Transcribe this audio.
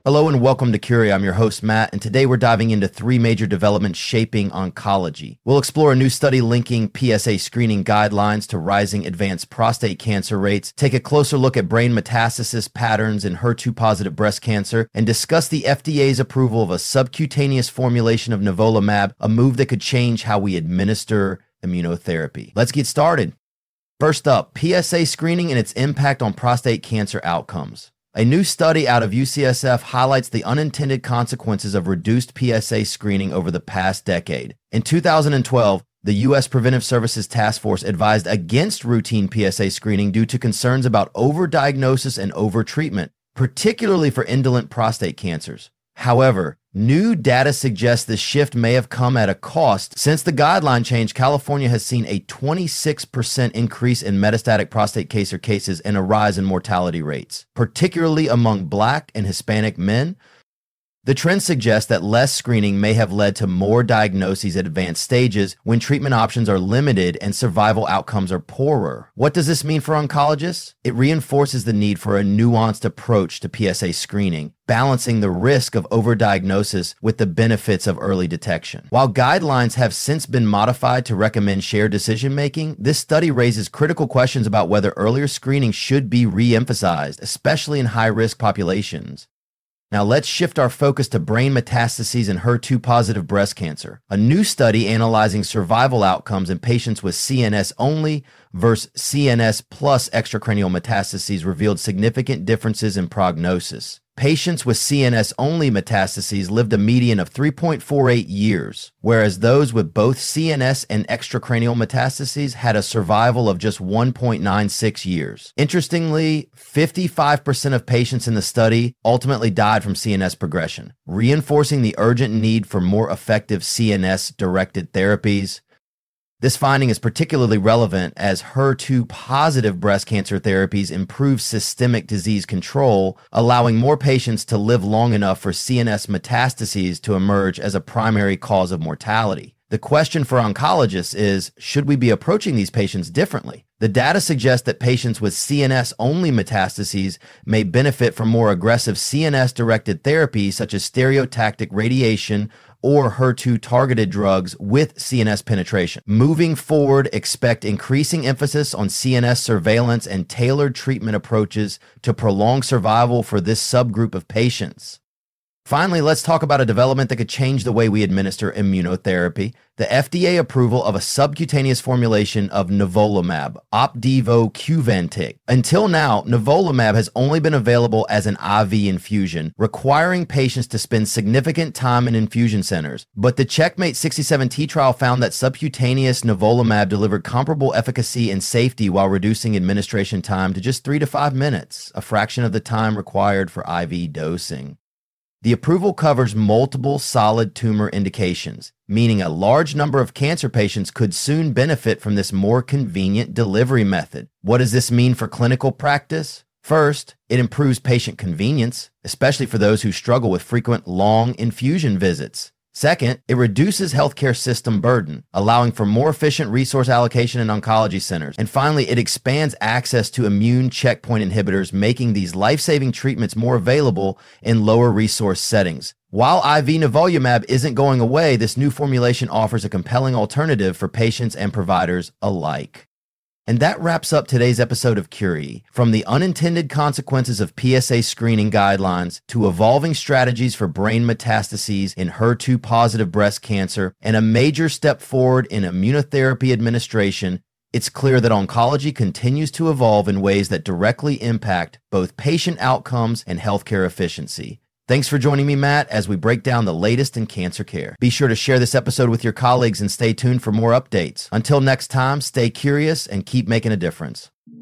Hello and welcome to Curie. I'm your host, Matt, and today we're diving into three major developments shaping oncology. We'll explore a new study linking PSA screening guidelines to rising advanced prostate cancer rates, take a closer look at brain metastasis patterns in HER2-positive breast cancer, and discuss the FDA's approval of a subcutaneous formulation of nivolumab, a move that could change how we administer immunotherapy. Let's get started. First up, PSA screening and its impact on prostate cancer outcomes. A new study out of UCSF highlights the unintended consequences of reduced PSA screening over the past decade. In 2012, the U.S. Preventive Services Task Force advised against routine PSA screening due to concerns about overdiagnosis and overtreatment, particularly for indolent prostate cancers. However, new data suggests this shift may have come at a cost. Since the guideline change, California has seen a 26% increase in metastatic prostate cancer cases and a rise in mortality rates, particularly among Black and Hispanic men. The trend suggests that less screening may have led to more diagnoses at advanced stages when treatment options are limited and survival outcomes are poorer. What does this mean for oncologists? It reinforces the need for a nuanced approach to PSA screening, balancing the risk of overdiagnosis with the benefits of early detection. While guidelines have since been modified to recommend shared decision-making, this study raises critical questions about whether earlier screening should be re-emphasized, especially in high-risk populations. Now let's shift our focus to brain metastases in HER2-positive breast cancer. A new study analyzing survival outcomes in patients with CNS only versus CNS plus extracranial metastases revealed significant differences in prognosis. Patients with CNS only metastases lived a median of 3.48 years, whereas those with both CNS and extracranial metastases had a survival of just 1.96 years. Interestingly, 55% of patients in the study ultimately died from CNS progression, reinforcing the urgent need for more effective CNS-directed therapies. This finding is particularly relevant as HER2-positive breast cancer therapies improve systemic disease control, allowing more patients to live long enough for CNS metastases to emerge as a primary cause of mortality. The question for oncologists is, should we be approaching these patients differently? The data suggests that patients with CNS-only metastases may benefit from more aggressive CNS-directed therapies such as stereotactic radiation or HER2-targeted drugs with CNS penetration. Moving forward, expect increasing emphasis on CNS surveillance and tailored treatment approaches to prolong survival for this subgroup of patients. Finally, let's talk about a development that could change the way we administer immunotherapy: the FDA approval of a subcutaneous formulation of nivolumab, Opdivo Qvantig. Until now, nivolumab has only been available as an IV infusion, requiring patients to spend significant time in infusion centers. But the Checkmate 67T trial found that subcutaneous nivolumab delivered comparable efficacy and safety while reducing administration time to just 3 to 5 minutes, a fraction of the time required for IV dosing. The approval covers multiple solid tumor indications, meaning a large number of cancer patients could soon benefit from this more convenient delivery method. What does this mean for clinical practice? First, it improves patient convenience, especially for those who struggle with frequent long infusion visits. Second, it reduces healthcare system burden, allowing for more efficient resource allocation in oncology centers. And finally, it expands access to immune checkpoint inhibitors, making these life-saving treatments more available in lower resource settings. While IV nivolumab isn't going away, this new formulation offers a compelling alternative for patients and providers alike. And that wraps up today's episode of Curie. From the unintended consequences of PSA screening guidelines to evolving strategies for brain metastases in HER2-positive breast cancer and a major step forward in immunotherapy administration, it's clear that oncology continues to evolve in ways that directly impact both patient outcomes and healthcare efficiency. Thanks for joining me, Matt, as we break down the latest in cancer care. Be sure to share this episode with your colleagues and stay tuned for more updates. Until next time, stay curious and keep making a difference.